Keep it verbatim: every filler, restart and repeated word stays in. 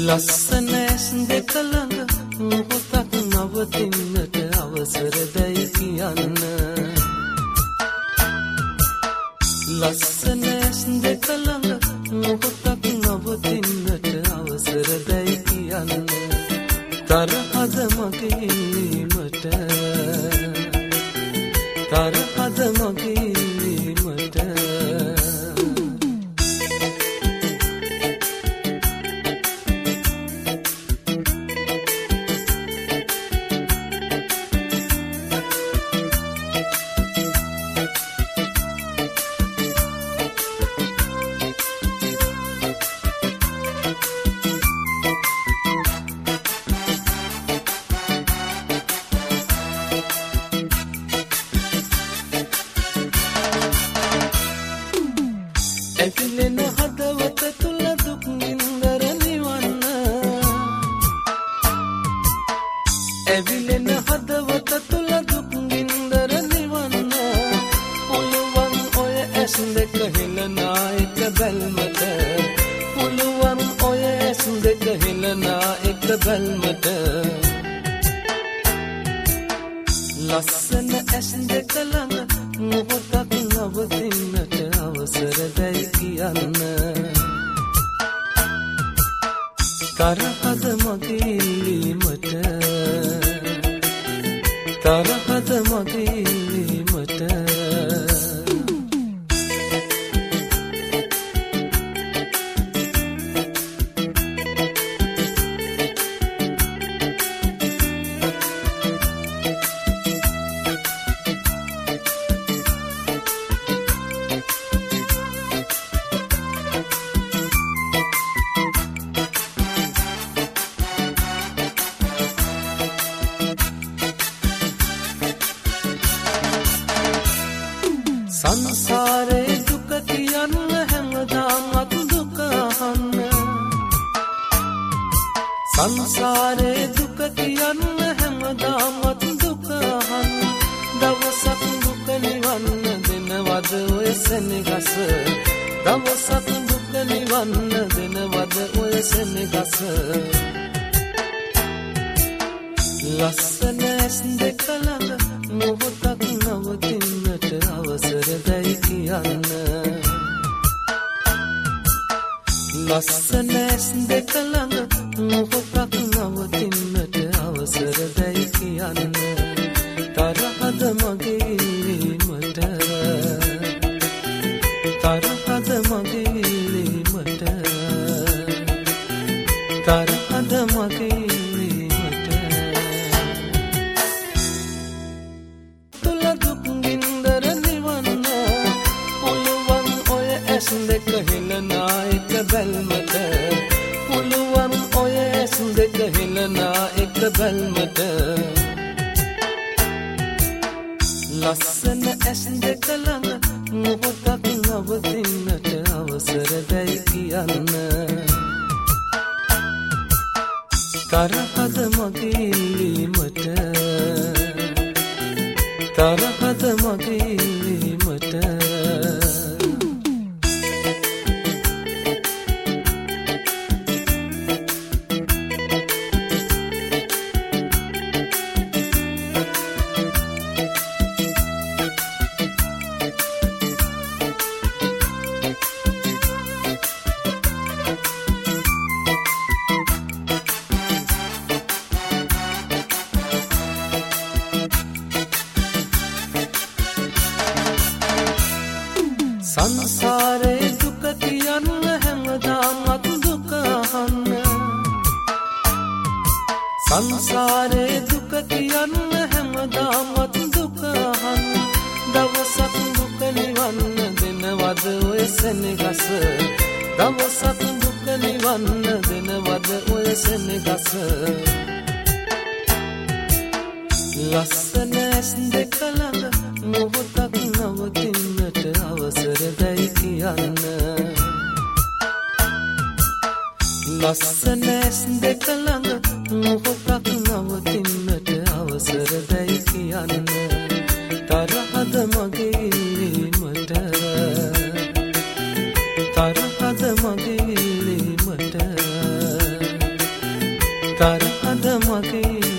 ලස්සන ඇස් දෙක ළඟ මොහොතක් නවතින්නට අවසර දෙයි කියන්න. ලස්සන ඇස් දෙක ළඟ මොහොතක් නවතින්නට අවසර දෙයි කියන්න. තරහද මගේ ඉල්ලීමට, තරහද මගේ ඉල්ලීමට. ඇකිලෙන හදවත තුල දුක් නින්දර නිවන්න, ඇවිලෙන හදවත තුල දුක් නින්දර නිවන්න. පුළුවන් ඔය ඇස් දෙක හෙලනා එක බැල්මට, පුළුවන් ඔය ඇස් දෙක හෙලනා එක බැල්මට. ලස්සන ඇස් දෙක ළඟ මොහොතක් නවතින්නට අවසර දෙයි කියන්න. තරහද මගේ ඉල්ලීමට, තරහද මගේ ඉල්ලීමට. සංසාරේ දුක කියන්න හැමදාමත් දුක අහන්න. සංසාරේ දුක කියන්න හැමදාමත් දුක අහන්න. දවසක් දුක නිවන්න දෙනවද ඔය සෙනෙගස, දවසක් දුක නිවන්න දෙනවද ඔය සෙනෙගස. ලස්සන ඇස් දෙක ළඟ මොහොතක් නවතින්නට අවසර දෙයි කියන්න. ලස්සන ඇස් දෙක ළඟ මොහොතක් නවතින්නට අවසර දෙයි කියන්න. තරහද මගේ ඉල්ලීමට, තරහද මගේ ඉල්ලීමට, තරහද මගේ ඉල්ලීමට. තුල දුක් නින්දර නිවන්න, පුළුවන් ඔය ඇස් දෙක හෙලනා එක බැල්මට, පුළුවන් ඔය ඇස් දෙක හෙලනා එක බැල්මට. ලස්සන ඇස් දෙක ළඟ මොහොතක් නවතින්නට අවසර දෙයි කියන්න. තරහද මගේ ඉල්ලීමට, තරහද මගේ ඉල්ලීමට. සංසාරේ දුක කියන්න හැමදාමත් දුක අහන්න. සංසාරේ දුක කියන්න හැමදාමත් දුක අහන්න. දවසක් දුක නිවන්න දෙනවද ඔය සෙනෙගස, දවසක් දුක නිවන්න දෙනවද ඔය සෙනෙගස. ලස්සන ඇස් දෙක ළඟ මොහොතක් නවතින්නට අවසර දෙයි කියන්න. ලස්සන ඇස් දෙක ළඟ මොහොතක් නවතින්නට අවසර දෙයි කියන්න. තරහද මගේ ඉල්ලීමට, තරහද මගේ ඉල්ලීමට. තර අද මගේ